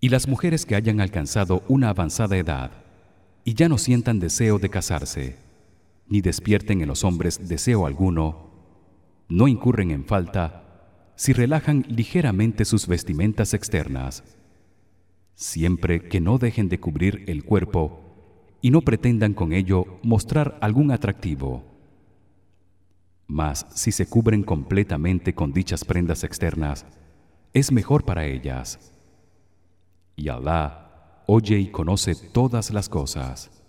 Y las mujeres que hayan alcanzado una avanzada edad y ya no sientan deseo de casarse, ni despierten en los hombres deseo alguno, no incurren en falta si relajan ligeramente sus vestimentas externas, siempre que no dejen de cubrir el cuerpo y no pretendan con ello mostrar algún atractivo. Mas si se cubren completamente con dichas prendas externas, es mejor para ellas. Y Alá oye y conoce todas las cosas.